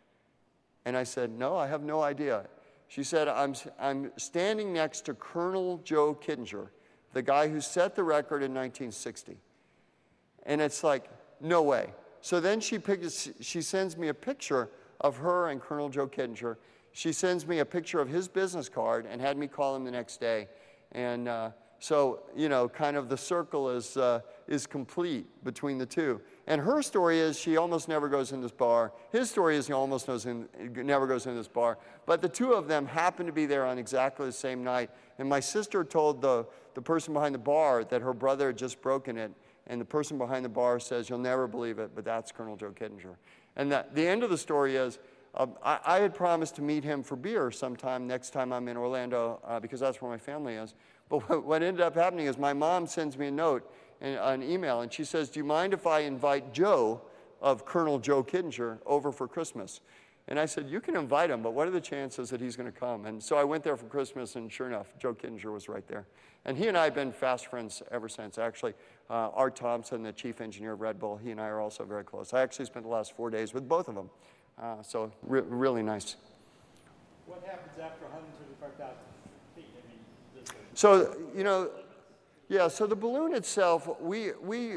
And I said, no, I have no idea. She said, I'm, I'm standing next to Colonel Joe Kittinger, the guy who set the record in nineteen sixty. And it's like, no way. So then she, picks, she sends me a picture of her and Colonel Joe Kittinger. She sends me a picture of his business card and had me call him the next day. And uh, so, you know, kind of the circle is, uh, is complete between the two. And her story is she almost never goes in this bar. His story is he almost knows in, never goes in this bar. But the two of them happen to be there on exactly the same night. And my sister told the, the person behind the bar that her brother had just broken it. And the person behind the bar says, you'll never believe it, but that's Colonel Joe Kittinger. And that, the end of the story is, uh, I, I had promised to meet him for beer sometime next time I'm in Orlando, uh, because that's where my family is. But what, what ended up happening is my mom sends me a note, and, an email, and she says, do you mind if I invite Joe of Colonel Joe Kittinger over for Christmas? And I said, you can invite him, but what are the chances that he's going to come? And so I went there for Christmas, and sure enough, Joe Kittinger was right there. And he and I have been fast friends ever since. Actually, uh, Art Thompson, the chief engineer of Red Bull, he and I are also very close. I actually spent the last four days with both of them. Uh, so re really nice. What happens after one hundred thirty-five thousand feet? I mean, this is so, you know, yeah, so the balloon itself, we, we,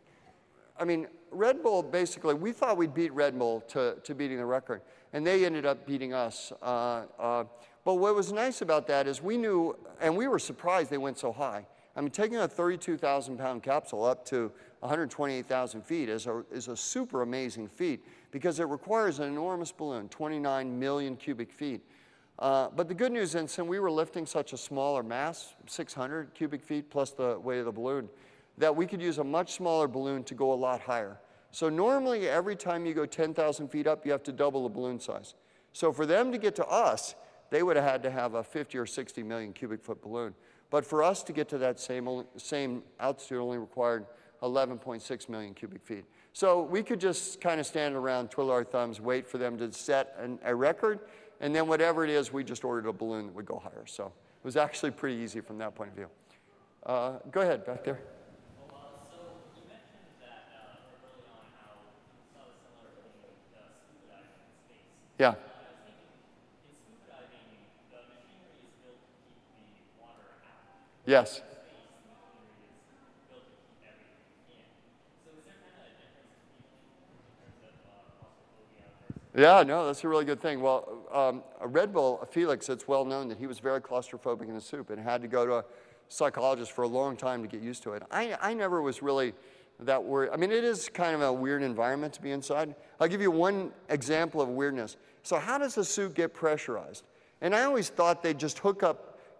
I mean, Red Bull, basically, we thought we'd beat Red Bull to, to beating the record, and they ended up beating us. Uh, uh, but what was nice about that is we knew, and we were surprised they went so high. I mean, taking a thirty-two thousand pound capsule up to one hundred twenty-eight thousand feet is a, is a super amazing feat because it requires an enormous balloon, twenty-nine million cubic feet. Uh, but the good news is, since we were lifting such a smaller mass, six hundred cubic feet plus the weight of the balloon, that we could use a much smaller balloon to go a lot higher. So normally, every time you go ten thousand feet up, you have to double the balloon size. So for them to get to us, they would have had to have a fifty or sixty million cubic foot balloon. But for us to get to that same, same altitude only required eleven point six million cubic feet. So we could just kind of stand around, twiddle our thumbs, wait for them to set an, a record, and then whatever it is, we just ordered a balloon that would go higher. So it was actually pretty easy from that point of view. Uh, go ahead, back there. Well, uh, so you mentioned that uh, early on how you saw a similar thing with uh, scuba diving in space. Yeah. Uh, I was thinking, in scuba diving, the machinery is built to keep the water out. Yes. Space machinery is built to keep everything in. So is there kind of a difference in terms of uh, claustrophobia versus? Yeah, no, that's a really good thing. Well, um, Red Bull, Felix, it's well known that he was very claustrophobic in the soup and had to go to a psychologist for a long time to get used to it. I, I never was really that worried. I mean, it is kind of a weird environment to be inside. I'll give you one example of weirdness. So how does a suit get pressurized? And I always thought they'd just hook up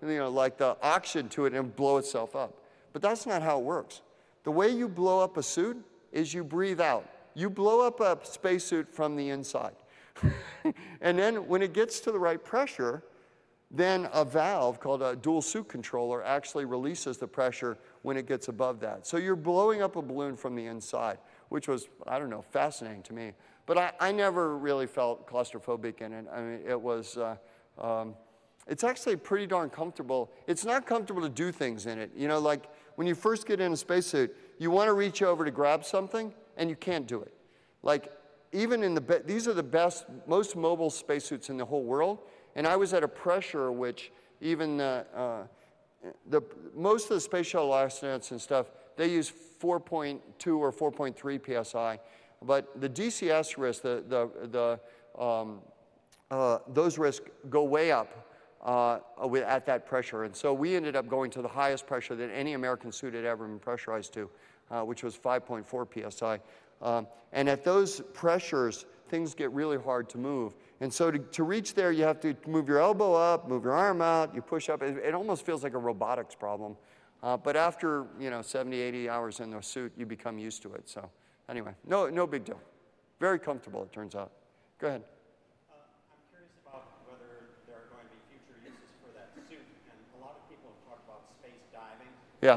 you know, like the oxygen to it and blow itself up. But that's not how it works. The way you blow up a suit is you breathe out. You blow up a spacesuit from the inside. And then when it gets to the right pressure, then a valve called a dual suit controller actually releases the pressure when it gets above that. So you're blowing up a balloon from the inside, which was, I don't know, fascinating to me. But I, I never really felt claustrophobic in it. I mean, it was, uh, um, it's actually pretty darn comfortable. It's not comfortable to do things in it. You know, like when you first get in a spacesuit, you want to reach over to grab something, and you can't do it. Like, even in the, be these are the best, most mobile spacesuits in the whole world, and I was at a pressure which even uh, uh, the, most of the space shuttle astronauts and stuff, they use four point two or four point three P S I, but the D C S risk, the, the, the, um, uh, those risks go way up uh, with, at that pressure, and so we ended up going to the highest pressure that any American suit had ever been pressurized to, uh, which was five point four P S I. Um, and at those pressures, things get really hard to move. And so to, to reach there, you have to move your elbow up, move your arm out, you push up. It, it almost feels like a robotics problem. Uh, but after, you know, seventy, eighty hours in the suit, you become used to it. So anyway, no, no big deal. Very comfortable, it turns out. Go ahead. Uh, I'm curious about whether there are going to be future uses for that suit. And a lot of people have talked about space diving. Yeah.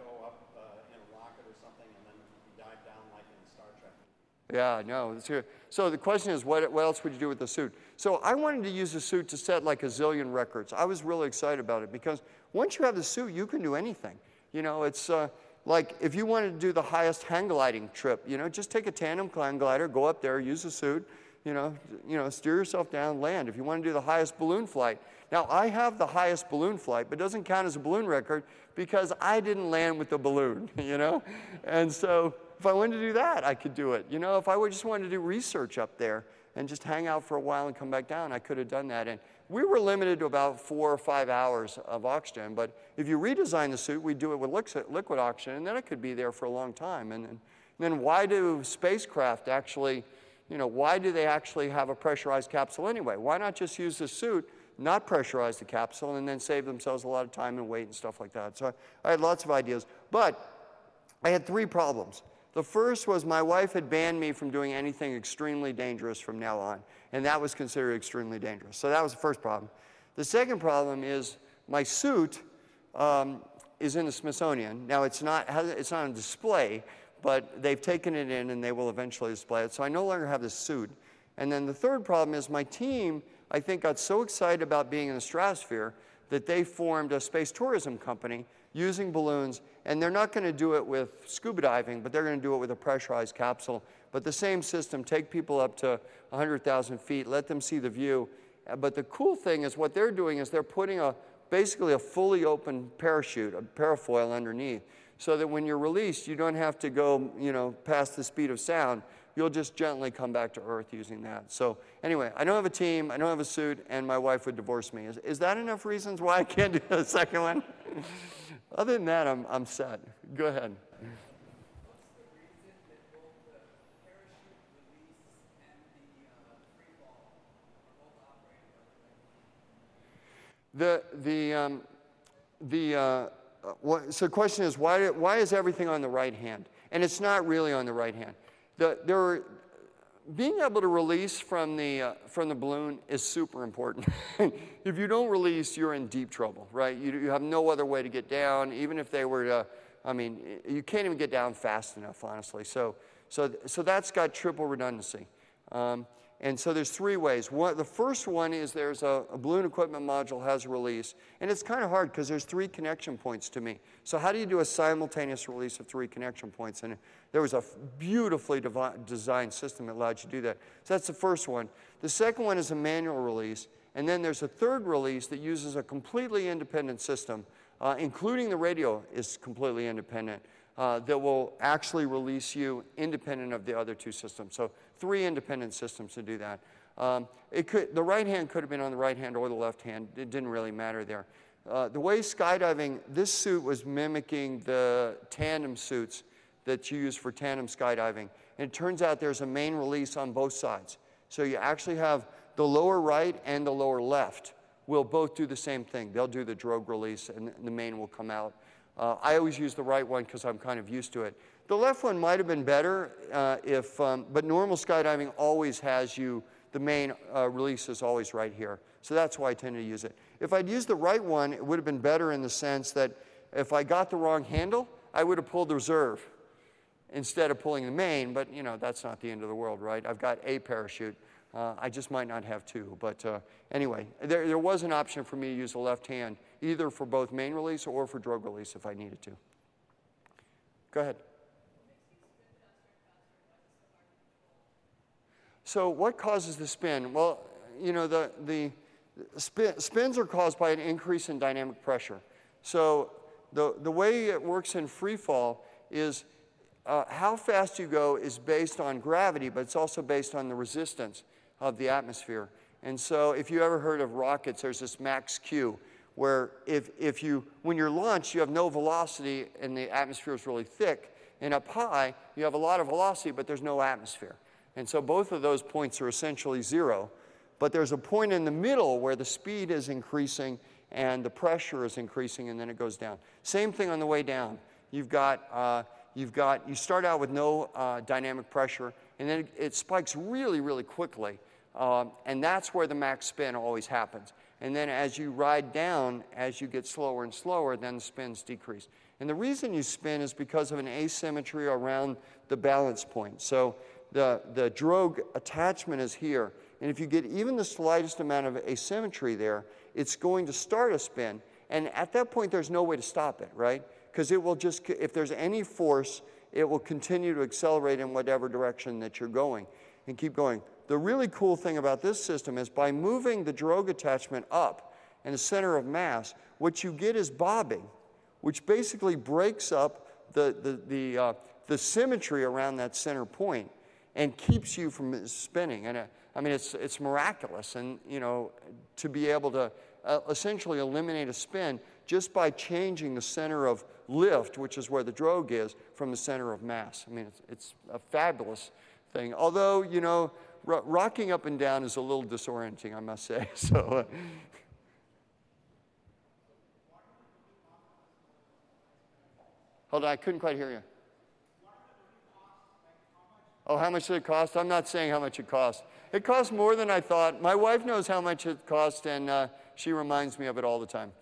Yeah, no. It's here. So the question is, what, what else would you do with the suit? So I wanted to use the suit to set like a zillion records. I was really excited about it because once you have the suit, you can do anything. You know, it's uh, like if you wanted to do the highest hang gliding trip, you know, just take a tandem hang glider, go up there, use the suit, you know, you know, steer yourself down, land. If you want to do the highest balloon flight. Now, I have the highest balloon flight, but it doesn't count as a balloon record because I didn't land with the balloon, you know? And so if I wanted to do that, I could do it. You know, if I would just wanted to do research up there and just hang out for a while and come back down, I could have done that. And we were limited to about four or five hours of oxygen. But if you redesign the suit, we'd do it with liquid oxygen, and then it could be there for a long time. And then, and then why do spacecraft actually, you know, why do they actually have a pressurized capsule anyway? Why not just use the suit, not pressurize the capsule, and then save themselves a lot of time and weight and stuff like that? So I had lots of ideas. But I had three problems. The first was my wife had banned me from doing anything extremely dangerous from now on, and that was considered extremely dangerous. So that was the first problem. The second problem is my suit um, is in the Smithsonian. Now, it's not, it's not on display, but they've taken it in and they will eventually display it. So I no longer have this suit. And then the third problem is my team, I think, got so excited about being in the stratosphere that they formed a space tourism company using balloons, and they're not going to do it with scuba diving, but they're going to do it with a pressurized capsule. But the same system, take people up to one hundred thousand feet, let them see the view. But the cool thing is what they're doing is they're putting a basically a fully open parachute, a parafoil underneath, so that when you're released, you don't have to go, you know, past the speed of sound. You'll just gently come back to Earth using that. So anyway, I don't have a team, I don't have a suit, and my wife would divorce me. Is, is that enough reasons why I can't do the second one? Other than that, I'm, I'm set. Go ahead. The, the, um, the, uh, what, so the question is, why, why is everything on the right hand? And it's not really on the right hand. The, there are, being able to release from the, uh, from the balloon is super important. If you don't release, you're in deep trouble, right? You, you have no other way to get down, even if they were to, I mean, you can't even get down fast enough, honestly. So, so, so that's got triple redundancy. Um, and so there's three ways. One, the first one is there's a, a balloon equipment module has a release, and it's kind of hard because there's three connection points to me. So how do you do a simultaneous release of three connection points? And there was a beautifully designed system that allowed you to do that. So that's the first one. The second one is a manual release, and then there's a third release that uses a completely independent system, uh, including the radio is completely independent, uh, that will actually release you independent of the other two systems. So three independent systems to do that. Um, it could, the right hand could have been on the right hand or the left hand. It didn't really matter there. Uh, the way skydiving, this suit was mimicking the tandem suits that you use for tandem skydiving. And it turns out there's a main release on both sides. So you actually have the lower right and the lower left will both do the same thing. They'll do the drogue release, and the main will come out. Uh, I always use the right one because I'm kind of used to it. The left one might have been better, uh, if, um, but normal skydiving always has you, the main uh, release is always right here. So that's why I tend to use it. If I'd used the right one, it would have been better in the sense that if I got the wrong handle, I would have pulled the reserve instead of pulling the main, but you know, that's not the end of the world, right? I've got a parachute. Uh, I just might not have two, but uh, anyway, there, there was an option for me to use the left hand, either for both main release or for drogue release if I needed to. Go ahead. So what causes the spin? Well, you know, the, the spin, spins are caused by an increase in dynamic pressure. So the, the way it works in free fall is uh, how fast you go is based on gravity, but it's also based on the resistance of the atmosphere. And so if you ever heard of rockets, there's this max Q, where if, if you, when you're launched, you have no velocity and the atmosphere is really thick. And up high, you have a lot of velocity, but there's no atmosphere. And so both of those points are essentially zero. But there's a point in the middle where the speed is increasing and the pressure is increasing, and then it goes down. Same thing on the way down. You've got, uh, you've got, you start out with no uh, dynamic pressure, and then it, it spikes really, really quickly. Um, and that's where the max spin always happens. And then as you ride down, as you get slower and slower, then the spins decrease. And the reason you spin is because of an asymmetry around the balance point. So the, the drogue attachment is here. And if you get even the slightest amount of asymmetry there, it's going to start a spin. And at that point, there's no way to stop it, right? Because it will just, if there's any force, it will continue to accelerate in whatever direction that you're going and keep going. The really cool thing about this system is by moving the drogue attachment up in the center of mass, what you get is bobbing, which basically breaks up the, the, the, uh, the symmetry around that center point and keeps you from spinning. And uh, I mean, it's, it's miraculous, and you know, to be able to uh, essentially eliminate a spin just by changing the center of lift, which is where the drogue is, from the center of mass. I mean, it's, it's a fabulous thing. Although, you know, ro rocking up and down is a little disorienting, I must say. So. Uh, Hold on, I couldn't quite hear you. Oh, how much did it cost? I'm not saying how much it cost. It cost more than I thought. My wife knows how much it cost, and uh, she reminds me of it all the time.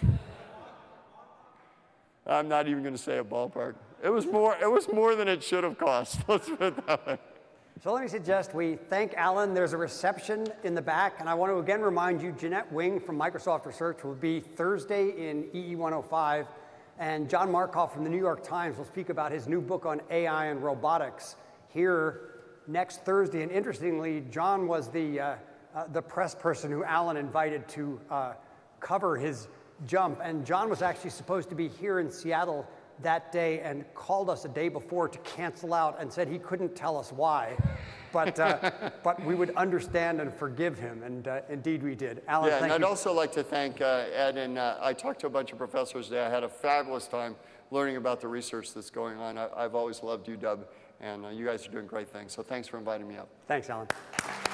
I'm not even going to say a ballpark. It was more, it was more than it should have cost. Let's put it that way. So let me suggest we thank Alan. There's a reception in the back, and I want to again remind you, Jeanette Wing from Microsoft Research will be Thursday in E E one oh five, and John Markoff from the New York Times will speak about his new book on A I and robotics here next Thursday. And interestingly, John was the, uh, uh, the press person who Alan invited to uh, cover his jump, and John was actually supposed to be here in Seattle that day and called us a day before to cancel out and said he couldn't tell us why, but uh, but we would understand and forgive him, and uh, indeed we did. Alan, yeah, thank and you. I'd also like to thank uh, Ed, and uh, I talked to a bunch of professors today. I had a fabulous time learning about the research that's going on. I, I've always loved U W, and uh, you guys are doing great things, so thanks for inviting me up. Thanks, Alan.